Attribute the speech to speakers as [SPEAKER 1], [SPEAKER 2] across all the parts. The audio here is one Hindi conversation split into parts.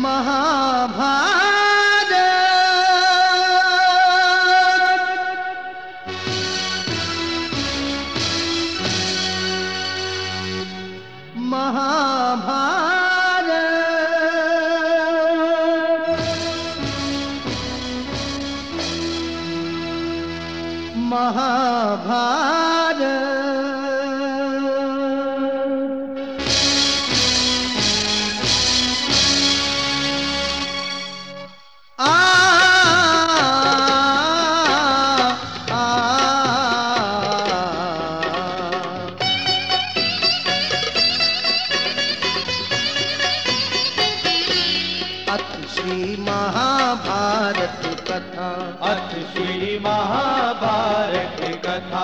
[SPEAKER 1] महाभारत महाभारत महाभारत श्री महाभारत कथा,
[SPEAKER 2] अथ श्री महाभारत कथा,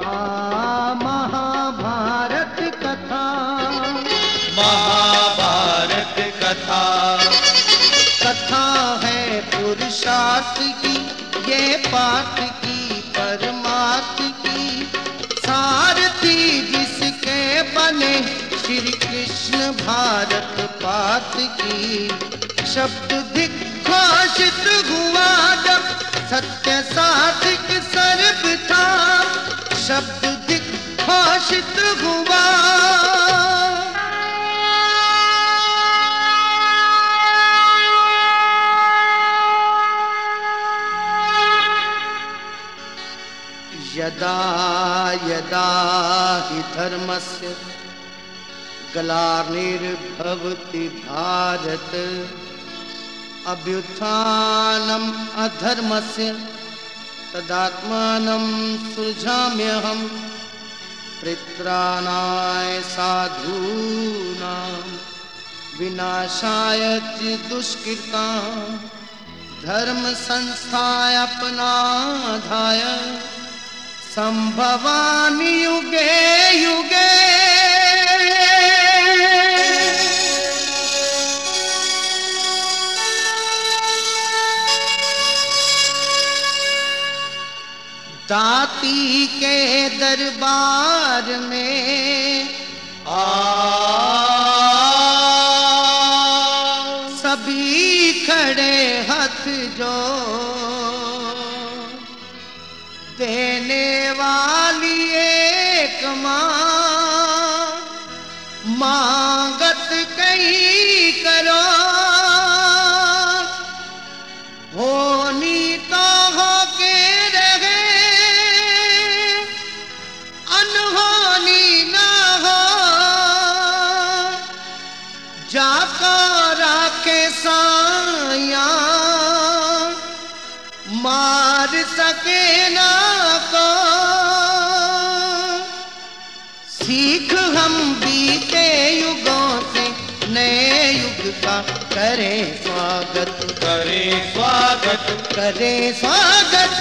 [SPEAKER 1] महाभारत कथा,
[SPEAKER 2] महाभारत कथा।
[SPEAKER 1] कथा है पुरुषार्थ की, ये पाठ की परमार्थ की, सारथी जिसके बने श्री कृष्ण भारत पाठ की। शब्द दिग्घोषित हुआ जब सत्य साधिक सर्व था, शब्द दिग्घोषित हुआ यदा यदा हि धर्मस्य ग्लानिर्भवति भारत, अभ्युत्थानम् अधर्मस्य तदात्मानं सृजाम्यहं, परित्राणाय साधूनां विनाशाय च दुष्कृतां, धर्म संस्थापनार्थाय संभवामि युगे युगे। दाती के दरबार में सभी खड़े हाथ जोड़, देने वाली एक माँ मांगत कई करो, होनी तो हो के रहे अनहोनी ना हो, जाको राखे साया मार सके ना को। सीख हम बीते युगों से नए युग का करें स्वागत,
[SPEAKER 2] करें स्वागत,
[SPEAKER 1] करें स्वागत।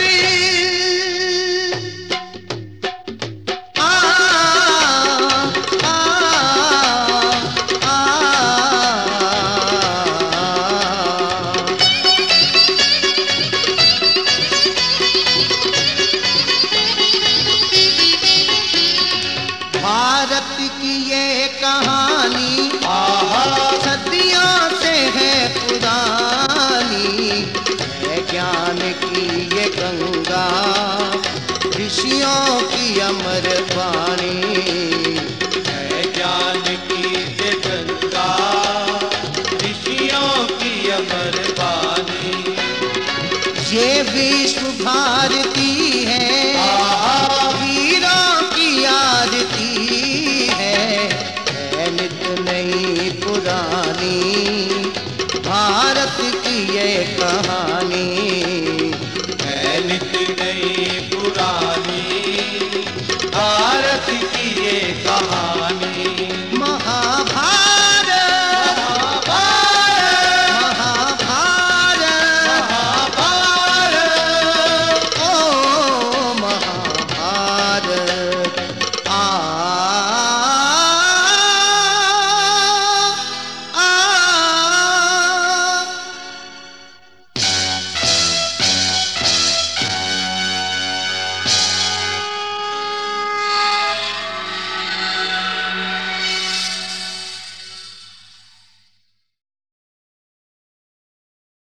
[SPEAKER 1] भारत की ये कहानी